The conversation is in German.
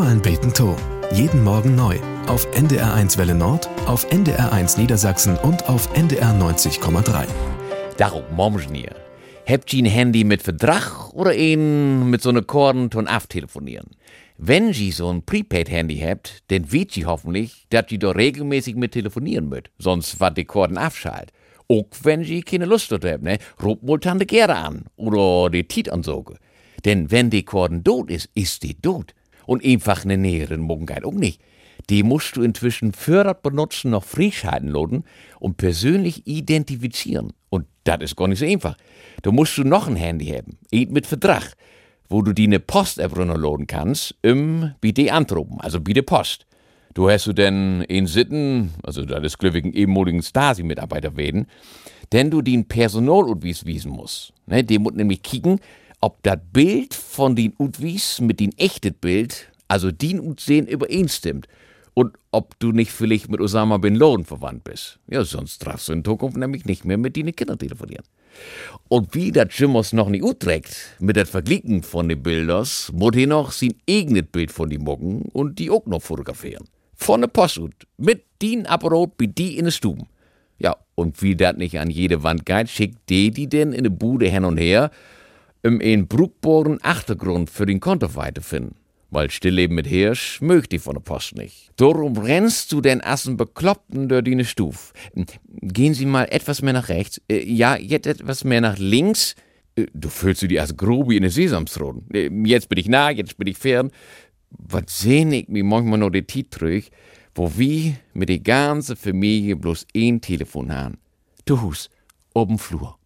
Himmel beten to. Jeden Morgen neu. Auf NDR1 Welle Nord, auf NDR1 Niedersachsen und auf NDR 90,3. Darum, Momschnier. Habt ihr ein Handy mit Vertrag oder ein mit so einer Korden ton telefonieren? Wenn ihr so ein Prepaid-Handy habt, dann wisst ihr hoffentlich, dass ihr da regelmäßig mit telefonieren müsst. Sonst wird die Korden abschaltet. Auch wenn ihr keine Lust dazu habt, ne? Ruft mal Tante Gerda an oder die Tiet ansoge. Denn wenn die Korden tot ist, ist die tot. Und einfach eine näheren Möglichkeit auch nicht. Die musst du inzwischen für das Benutzen noch freischalten lassen und persönlich identifizieren. Und das ist gar nicht so einfach. Da musst du noch ein Handy haben, mit Vertrag, wo du die eine Post-App runterladen kannst, bei die antruppen, also bei der Post. Du hast du denn in Sitten, also das ist glücklich ein ehemaligen Stasi-Mitarbeiter werden, denn du den Personalausweis wiesen musst. Ne, die muss nämlich kicken, ob das Bild von den Utwies mit dem echten Bild, also den Utsehen übereinstimmt. Und ob du nicht vielleicht mit Osama Bin Laden verwandt bist. Ja, sonst darfst du in Zukunft nämlich nicht mehr mit deinen Kindern telefonieren. Und wie das Jimmers noch nicht utträgt, mit der Vergleichen von den Bildern, muss er noch sein eigenes Bild von die Mucken und die auch noch fotografieren. Von der Post ut, mit den Apparat bei die in den Stuben. Ja, und wie das nicht an jede Wand geht, schickt die denn in der Bude hin und her, einen brauchbaren Achtergrund für den Kontoweite finden. Weil Stillleben mit Hirsch mögt die von der Post nicht. Darum rennst du den Assen Bekloppten durch die Stuf. Gehen Sie mal etwas mehr nach rechts. Ja, jetzt etwas mehr nach links. Du fühlst du die als Grobi in den Sesamsroden. Jetzt bin ich nah, jetzt bin ich fern. Was sehn ich mir manchmal noch die Tiet trüg, wo wir mit der ganzen Familie bloß ein Telefon haben. Du Hus, oben Flur.